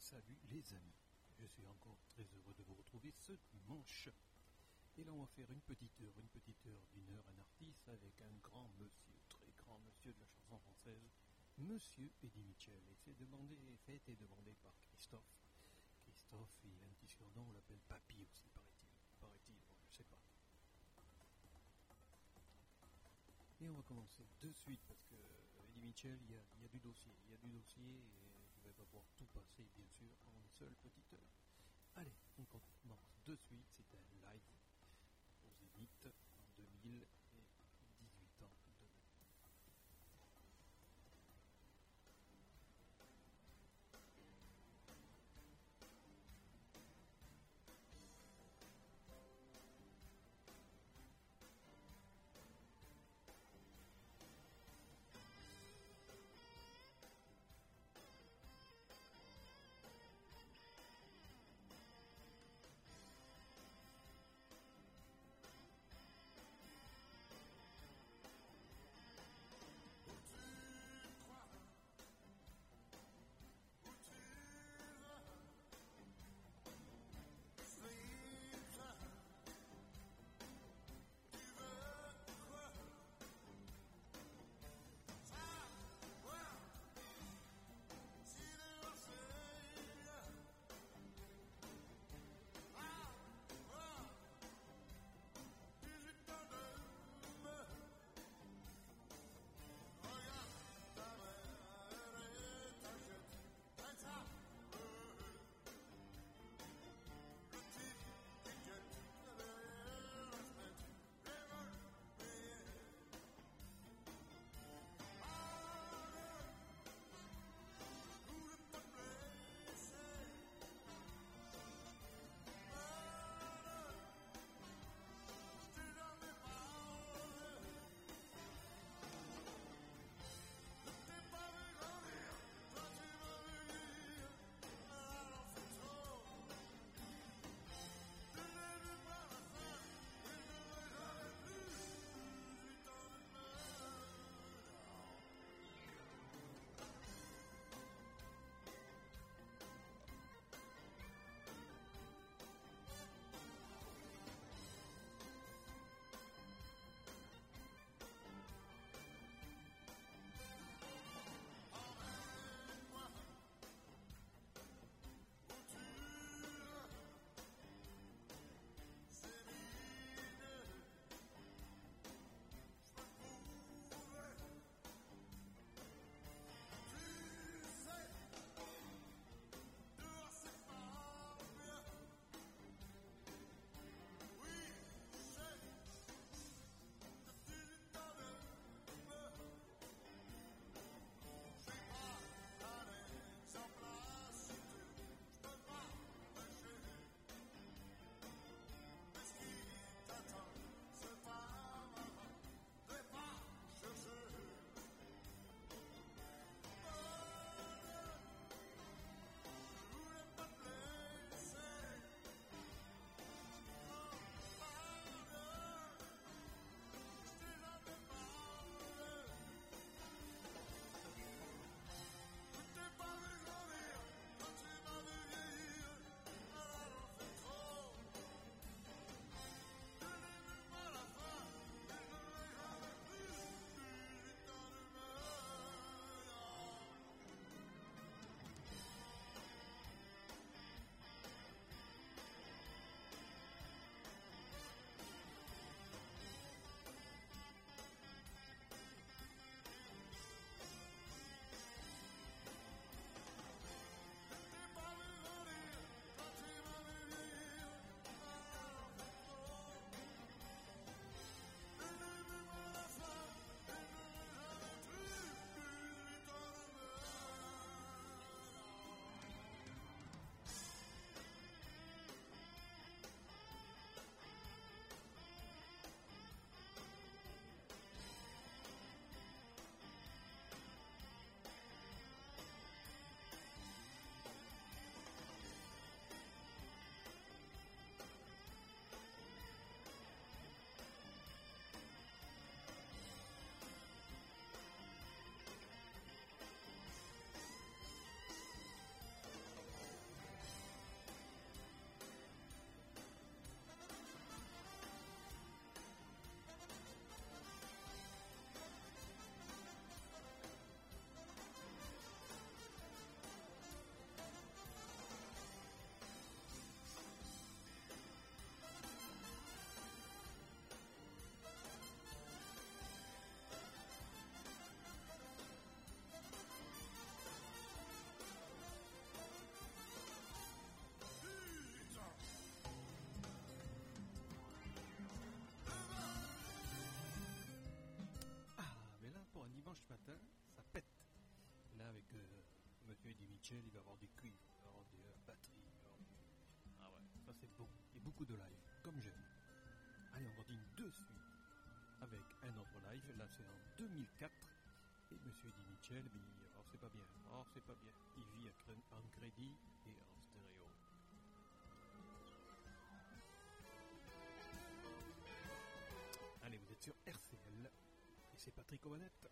Salut les amis, je suis encore très heureux de vous retrouver ce dimanche. Et là on va faire une petite heure d'une heure, un artiste avec un grand monsieur, très grand monsieur de la chanson française, Monsieur Eddie Mitchell. Et c'est fait et demandé par Christophe. Christophe, il a un petit surnom, on l'appelle Papy aussi, paraît-il, bon, je sais pas. Et on va commencer de suite parce que Eddie Mitchell, il y a du dossier, et je ne vais pas pouvoir tout passer bien sûr en une seule petite heure. Allez, on commence de suite, c'est un live au Zénith en 2018 ans. Mitchell, il va avoir du cuivre, il va avoir des batteries, il va avoir du... Ah ouais, ça c'est beau. Et beaucoup de live, comme j'aime. Allez, on continue de suite avec un autre live. Là, c'est en 2004. Et Monsieur Eddie Mitchell, alors c'est pas bien. Alors c'est pas bien. Il vit en crédit et en stéréo. Allez, vous êtes sur RCL. Et c'est Patrick Obanette.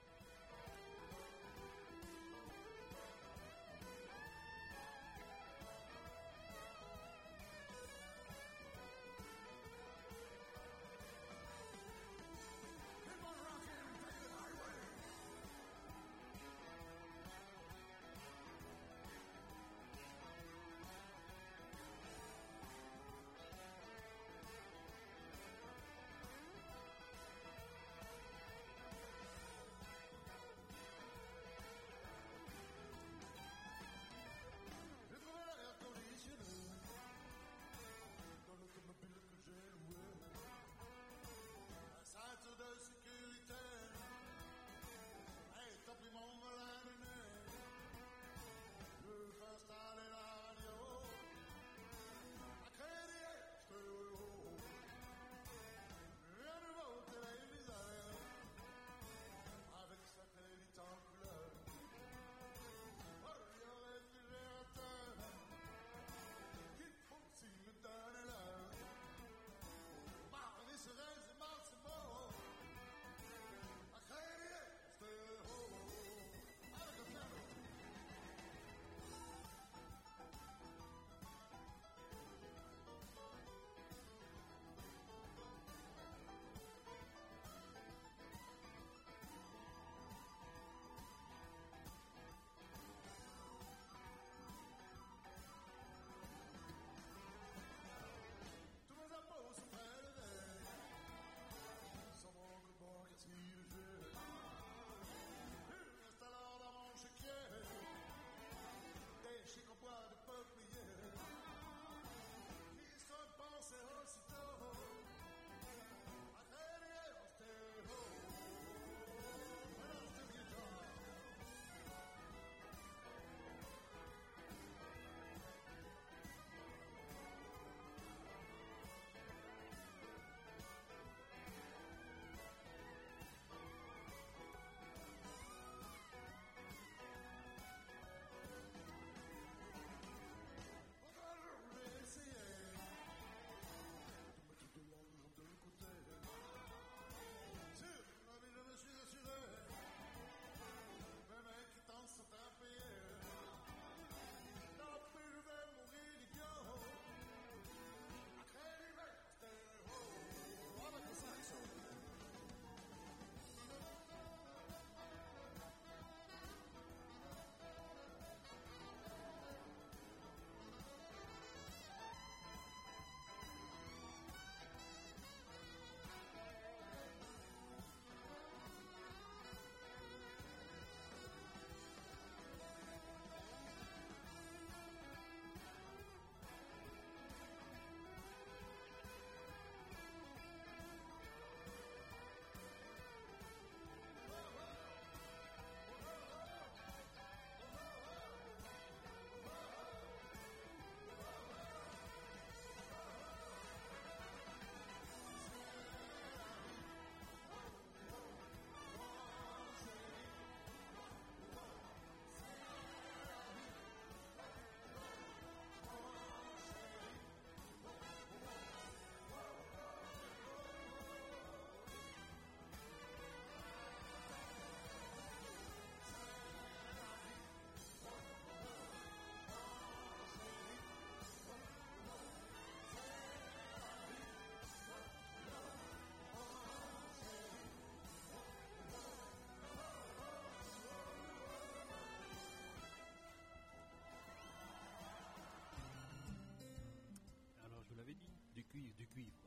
Du cuivre.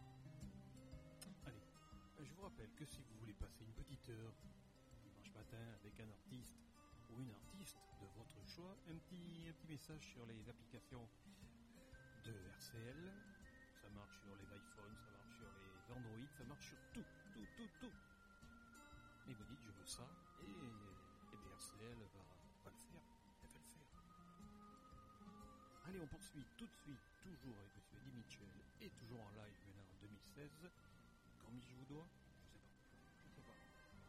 Allez, je vous rappelle que si vous voulez passer une petite heure dimanche matin avec un artiste ou une artiste de votre choix, un petit message sur les applications de RCL. Ça marche sur les iPhones, ça marche sur les Android, ça marche sur tout. Et vous dites je veux ça et bien RCL va le faire, elle va le faire. Allez, on poursuit tout de suite, toujours avec M. Eddie Mitchell, et toujours en live maintenant en 2016. Combien je vous dois? Je sais pas.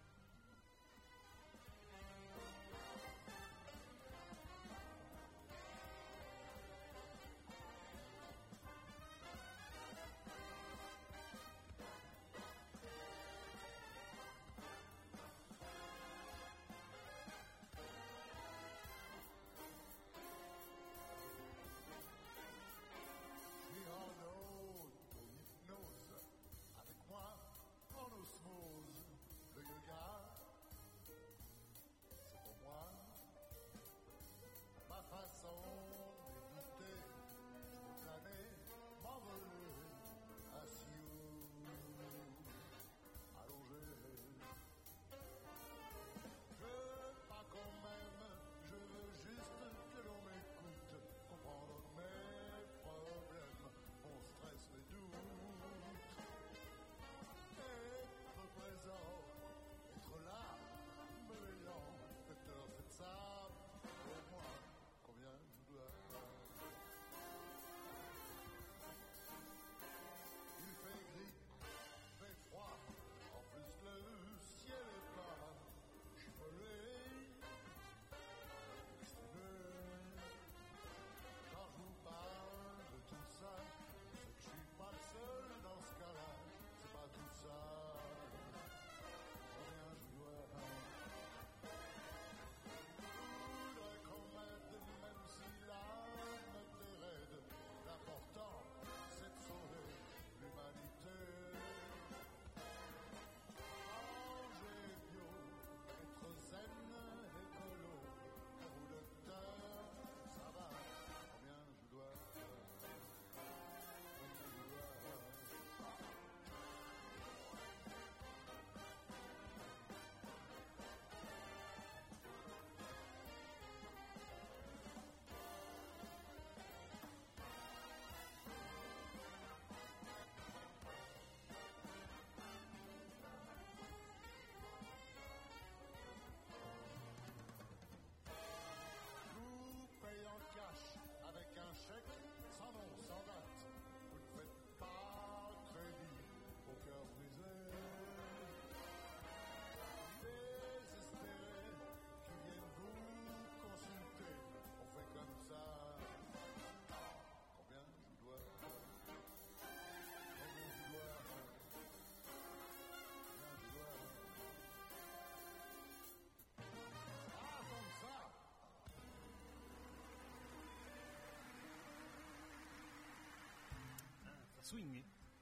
Swing.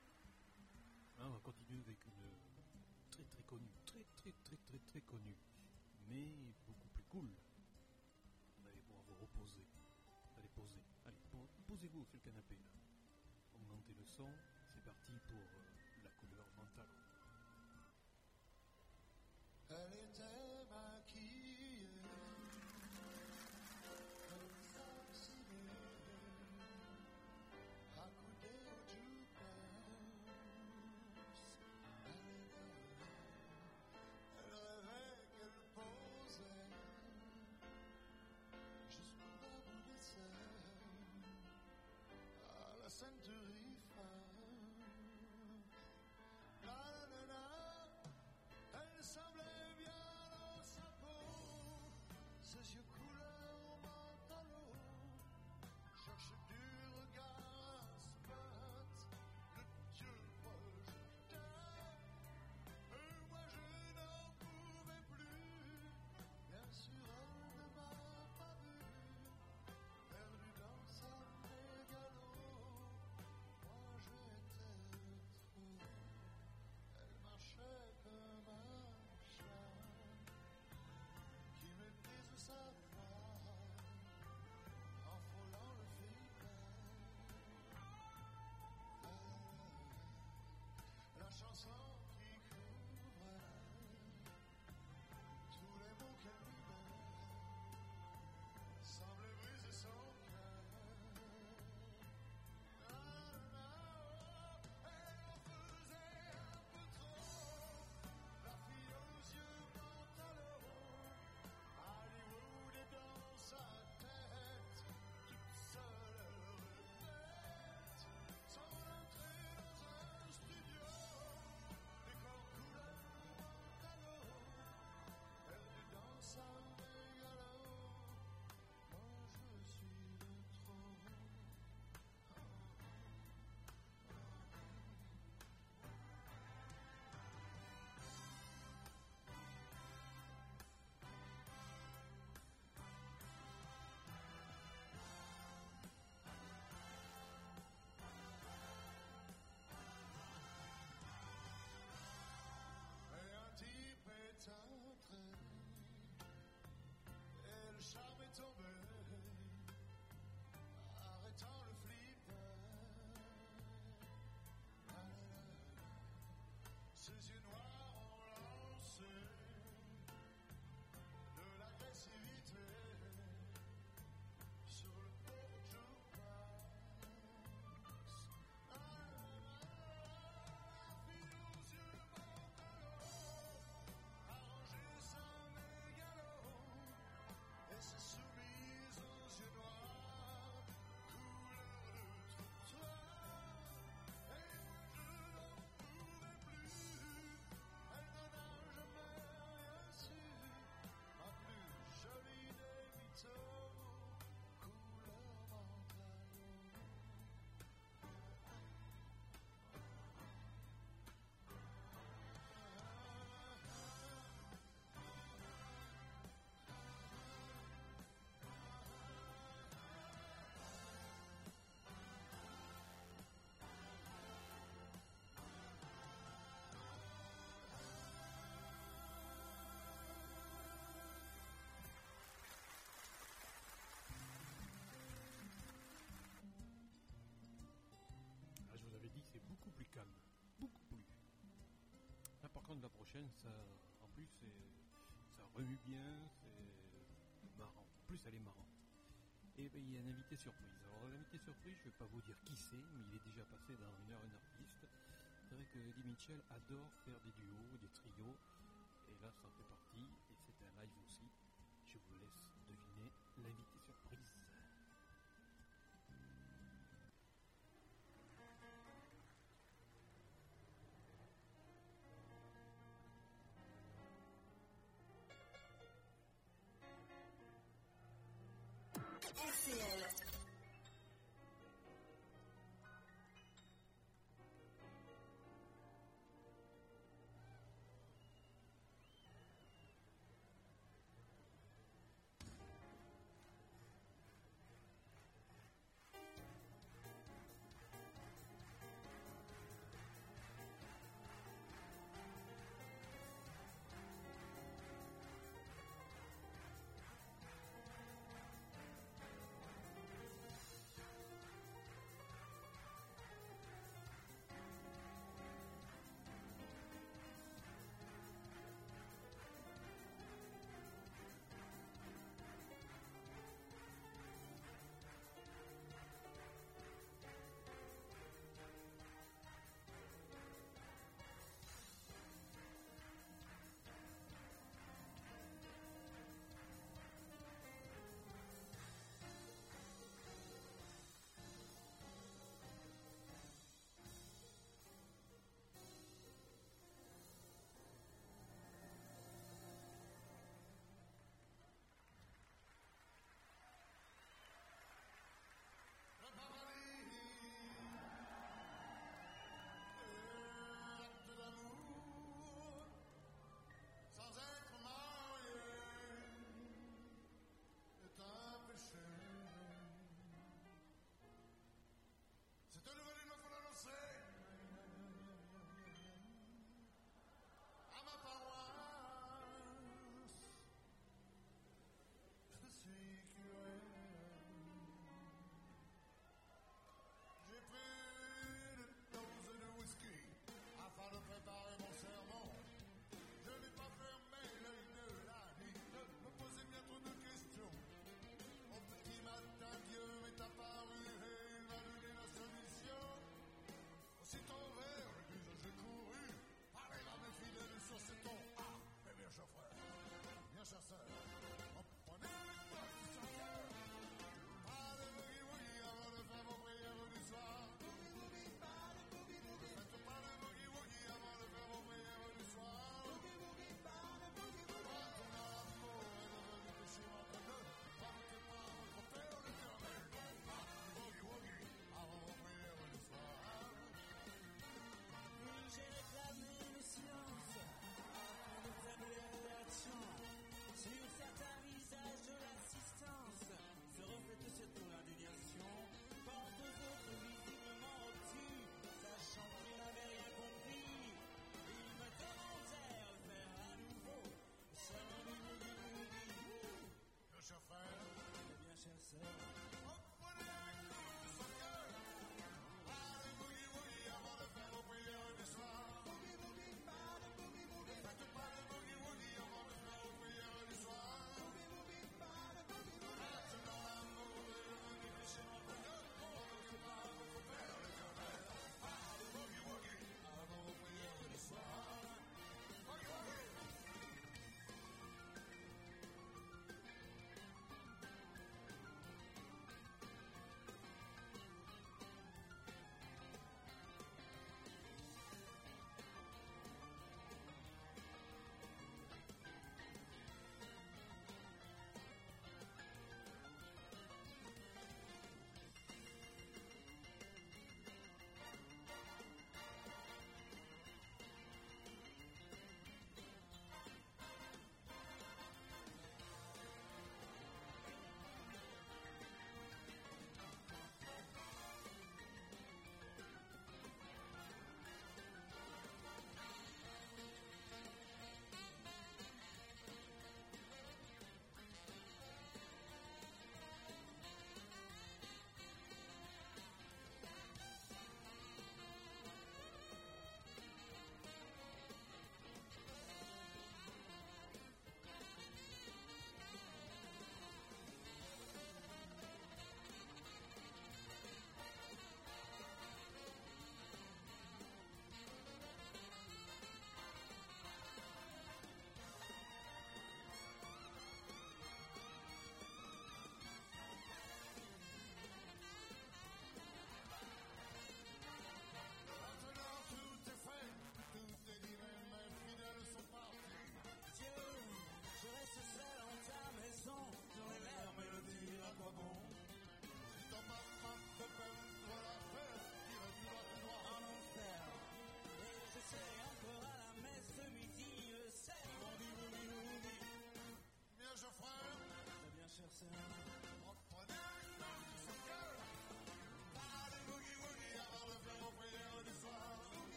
On va continuer avec une très très connue, très connue, mais beaucoup plus cool. Vous allez pouvoir vous reposer. Allez, posez. Allez, posez-vous sur le canapé là. Augmentez le son. C'est parti pour la couleur mentale. Elle était maquillée comme ça ciné, accoudée au jukebox. Elle rêvait qu'elle posait jusqu'au bout des scènes à la ceinture femme. La, la, la, elle semblait bien dans sa peau. de la prochaine, ça, en plus, ça remue bien, c'est marrant. En plus, elle est marrante. Et ben, il y a un invité surprise. Alors, l'invité surprise, je ne vais pas vous dire qui c'est, mais il est déjà passé dans Une heure, une artiste. C'est vrai que Eddie Mitchell adore faire des duos, des trios, et là, ça en fait partie, et c'est un live aussi. Je vous laisse deviner l'invité surprise. RCL.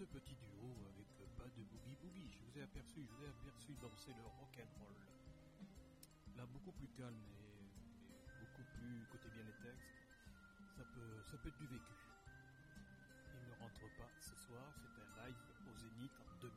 ce petit duo avec pas de boogie-boogie. Je vous ai aperçu danser le rock'n'roll. Là, beaucoup plus calme et beaucoup plus, côté bien les textes, ça peut être du vécu. Il ne rentre pas ce soir, c'est un live au Zénith en 2000.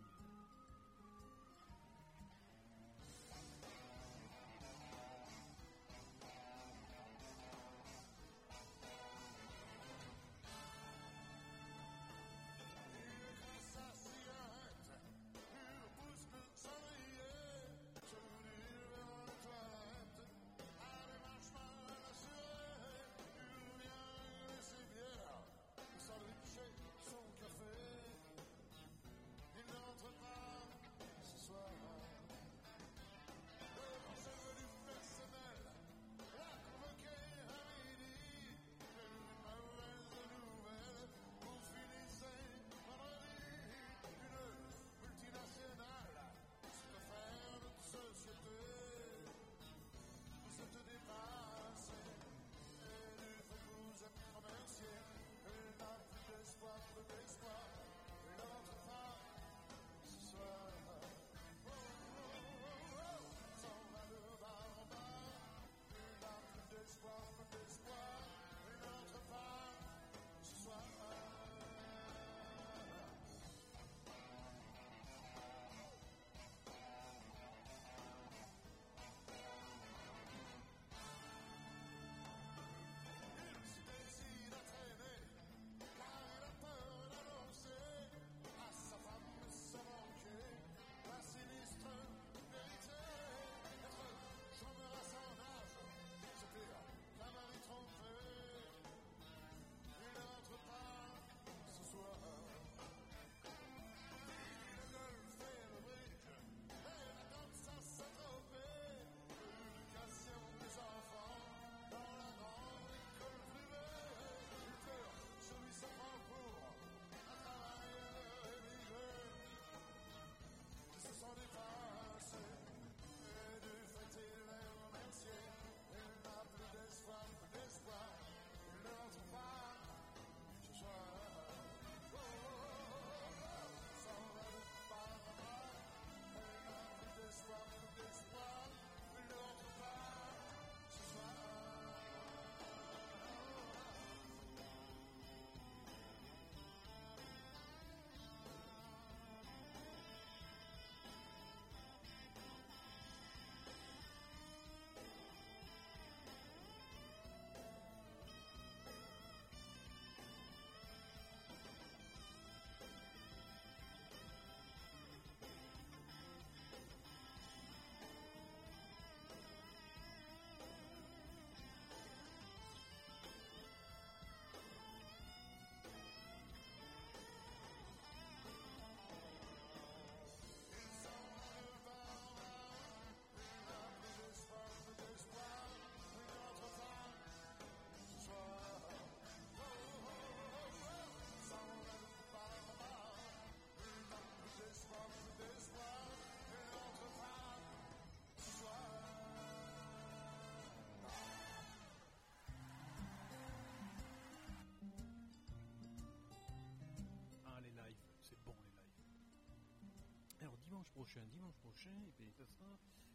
Dimanche prochain, et bien, ça sera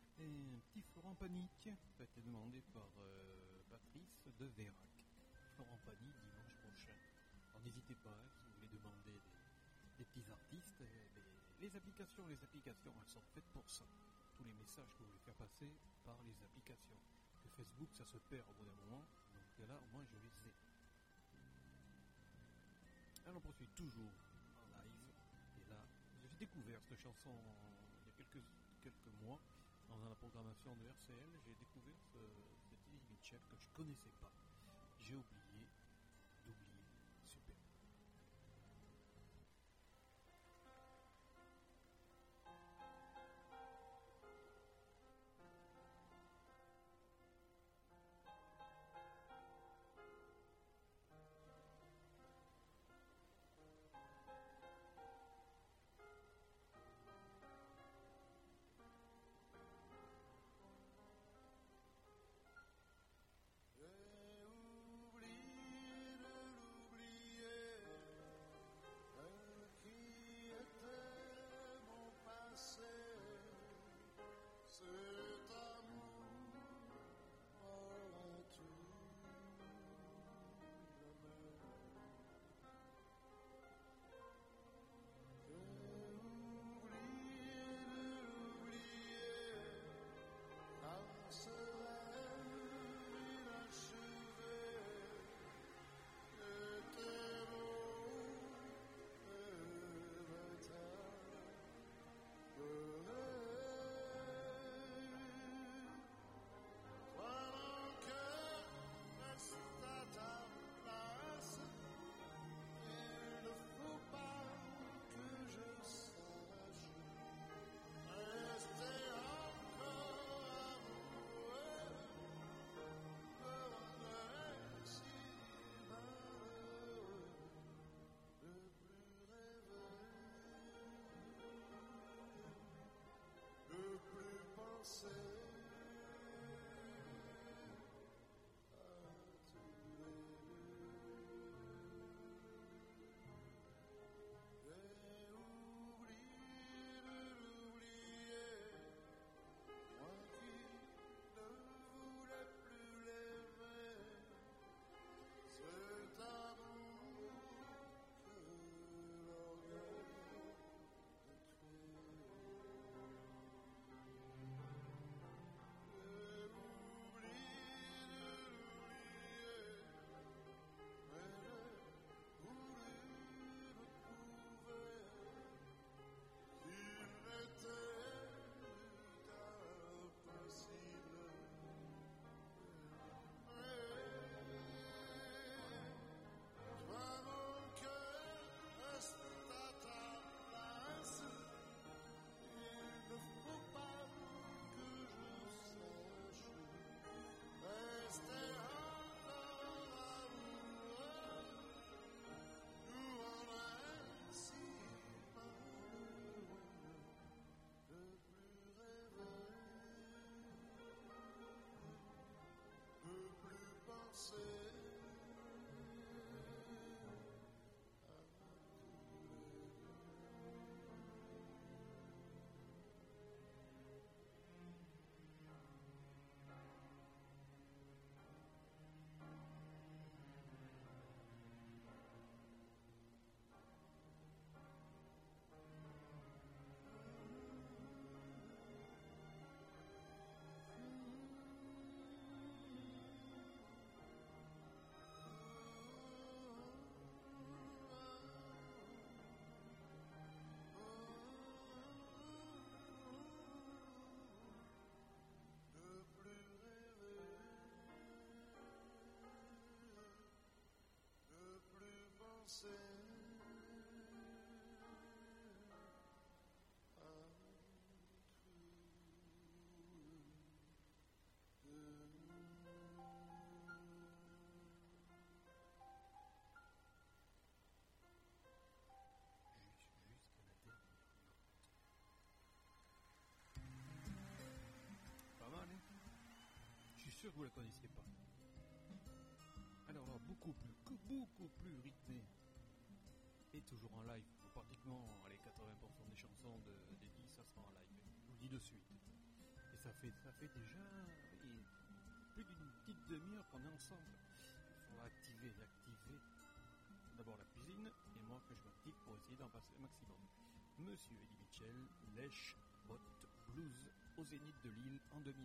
un petit Florent Panique, qui a été demandé par Patrice de Vérac. Florent Panique, dimanche prochain. Alors n'hésitez pas, si vous voulez demander des petits artistes, les applications, elles sont faites pour ça. Tous les messages que vous voulez faire passer par les applications. Que Facebook, ça se perd au bout d'un moment, donc là, au moins, je les ai. Alors on poursuit toujours en live, et là, j'ai découvert cette chanson il y a quelques mois dans la programmation de RCL. J'ai découvert cette Eddie Mitchell que je ne connaissais pas. J'ai oublié d'oublier. Super. J'ai oublié vous la connaissiez pas. Alors là, beaucoup plus rythmé. Et toujours en live. Pratiquement les 80% des chansons d'Eddie, ça sera en live. Je vous le dis de suite. Et ça fait déjà plus d'une petite demi-heure qu'on est ensemble. Il faut activer d'abord la cuisine et moi que je m'active pour essayer d'en passer le maximum. Monsieur Eddie Mitchell, Lèche, Bot, Blues au Zénith de Lille en 2000.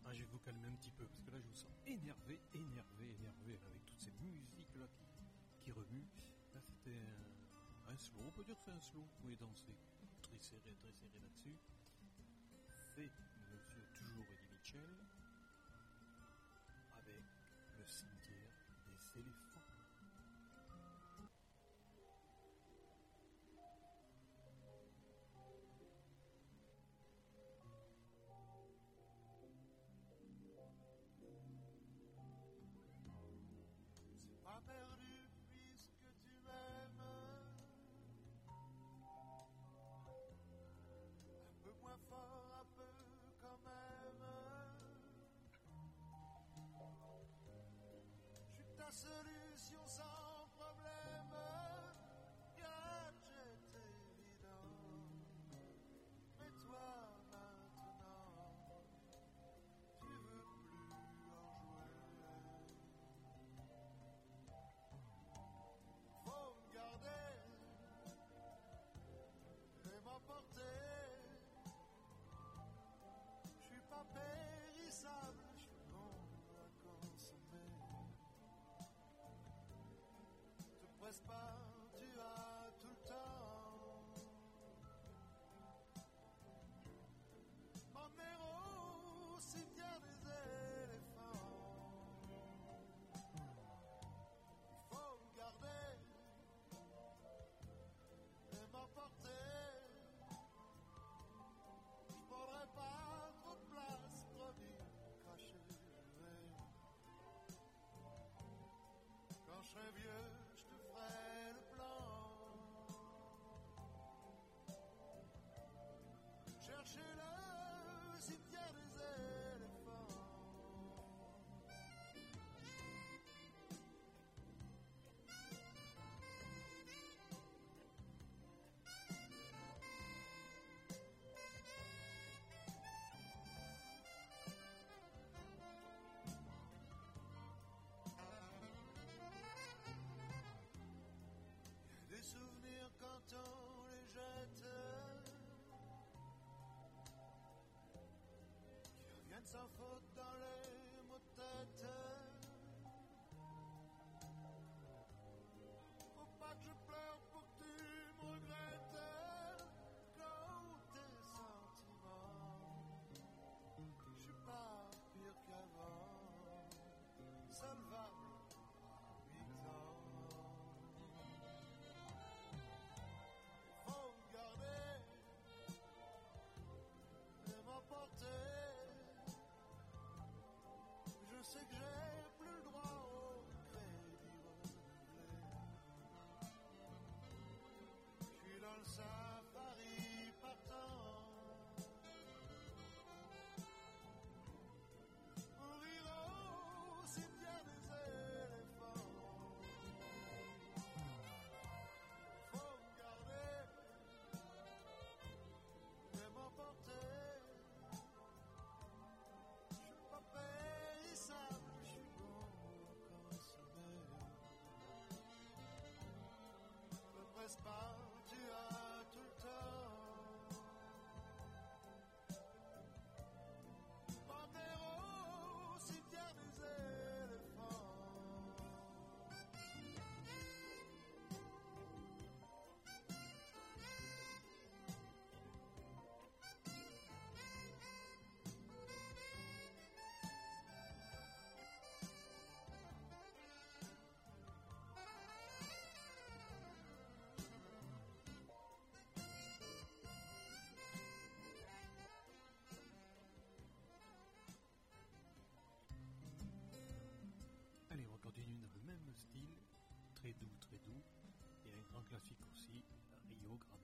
Ah, je vais vous calmer un petit peu parce que là je vous sens énervé là, avec toutes ces musiques là qui remuent. Là c'était un slow, on peut dire que c'est un slow. Vous pouvez danser très serré là-dessus. C'est monsieur toujours Eddie Mitchell avec le cimetière des éléphants. Pas perdu puisque tu m'aimes. Un peu moins fort, un peu quand même. Je suis ta solution sans problème. Gadget évident. Mais toi maintenant, tu veux plus en jouer. Faut me garder et m'emporter. Je suis pas périssable, je suis bon à consommer. Te presse pas, tu as tout le temps. M'emmener au cimetière des éléphants. Faut me garder et m'emporter. Je prendrai pas trop de place, promis, cracher je vais. Quand je serai vieux, je te ferai le plan. Chercher le cimetière des éléphants. Des souvenirs quand on les jette, qui reviennent sans faute dans les mots de tête. Faut pas que je pleure pour que tu me regrettes. Quand tes sentiments, je suis pas pire qu'avant, solvable à 8 ans. Faut me garder et m'emporter. Je sais que j'ai plus le droit au crédit renouvelé. Je suis dans le safari partant. Mourir au cimetière des éléphants. Faut me garder et m'emporter. Je suis pas périssable, je suis bon à consommer. Ne presse pas, tu as tout le temps. M'emmener au cimetière des éléphants. Allez, on continue dans le même style, très doux, et un grand classique aussi, Rio Grande.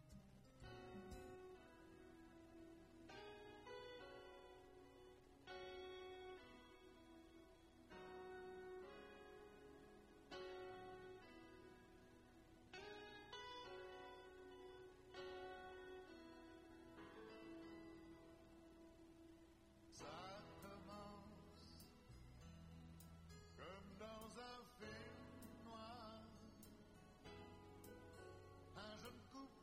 Ça commence comme dans un film noir. Un jeune couple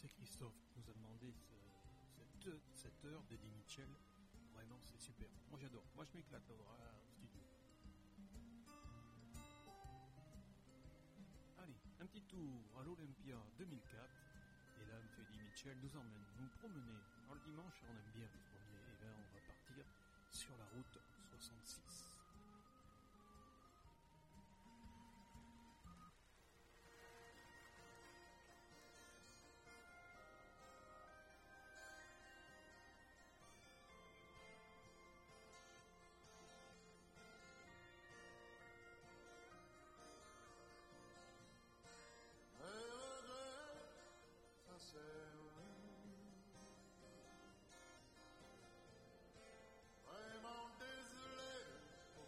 c'est Christophe qui nous a demandé cette heure d'Eddie Mitchell. Vraiment, c'est super. Moi, j'adore. Moi, je m'éclate au studio. Allez, un petit tour à l'Olympia 2004. Et là, M. Eddie Mitchell nous emmène nous promener. Alors, le dimanche, on aime bien se promener. Et bien, on va partir sur la route 66. Vraiment désolé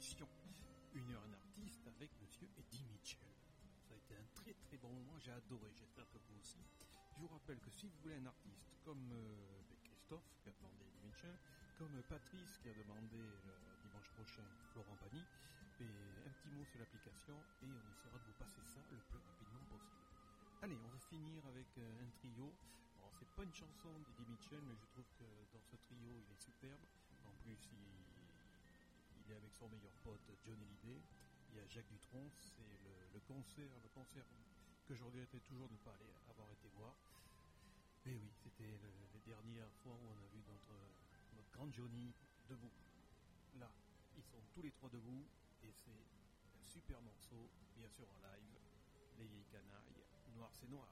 émission. 1 heure un artiste avec monsieur Eddie Mitchell. Ça a été un très très bon moment, j'ai adoré, j'espère que vous aussi. Je vous rappelle que si vous voulez un artiste comme Christophe qui a demandé Eddie Mitchell, comme Patrice qui a demandé dimanche prochain Florent Pagny, et un petit mot sur l'application et on essaiera de vous passer ça le plus rapidement possible. Allez, on va finir avec un trio. Bon, c'est pas une chanson d'Eddie Mitchell, mais je trouve que dans ce trio il est superbe. En plus, il est avec son meilleur pote Johnny Hallyday. Il y a Jacques Dutronc, c'est le concert que je regrettais toujours de ne pas avoir été voir. Mais oui, c'était les dernières fois où on a vu notre grand Johnny debout. Là, ils sont tous les trois debout et c'est un super morceau, bien sûr en live. Les vieilles canailles, noir c'est noir.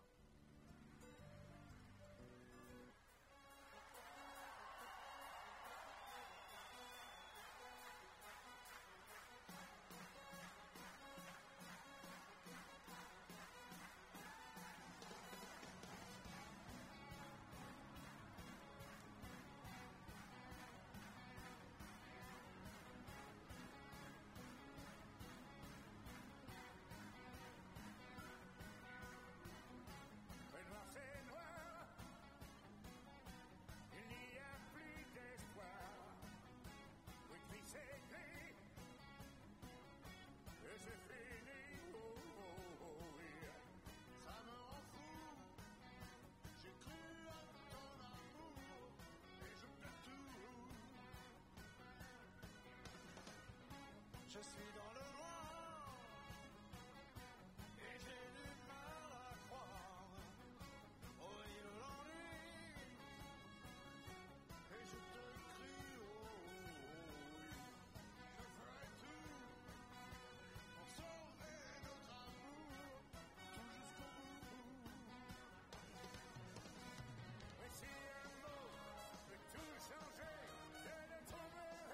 Je suis dans le noir et j'ai du mal à croire au rire de l'ennui et je te crie oh oui, je ferai tout pour sauver notre amour tout jusqu'au bout. Mais si un mot peut tout changer, je le trouverai.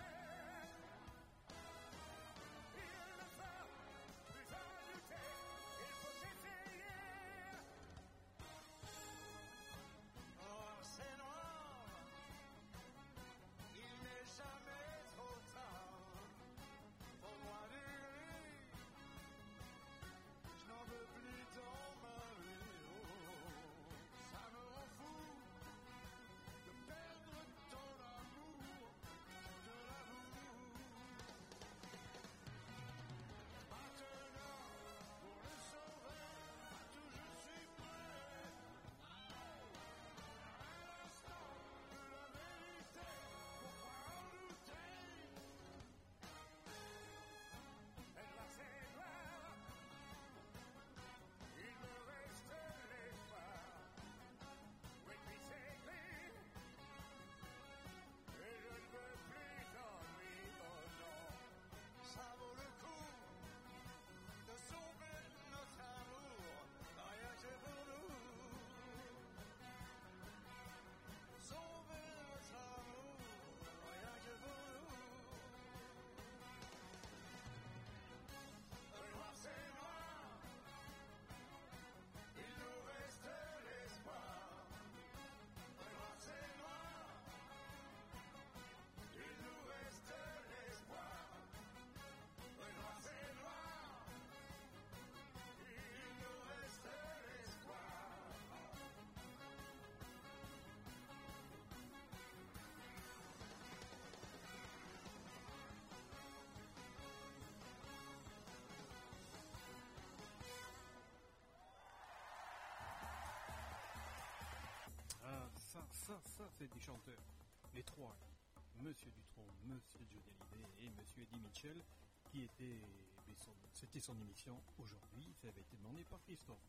Ça, c'est des chanteurs. Les trois. Monsieur Dutronc, Monsieur Johnny Hallyday et Monsieur Eddie Mitchell, qui était, c'était son émission aujourd'hui. Ça avait été demandé par Christophe.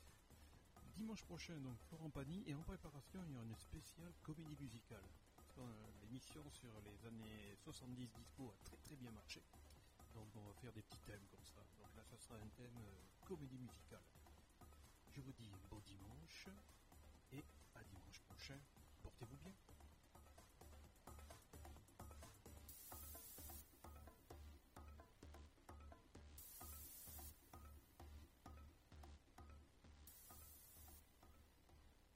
Dimanche prochain, donc, Florent Pagny. Et en préparation, il y aura une spéciale comédie musicale. L'émission sur les années 70 disco a très très bien marché. Donc, on va faire des petits thèmes comme ça. Donc là, ça sera un thème comédie musicale. Je vous dis bon dimanche et à dimanche prochain.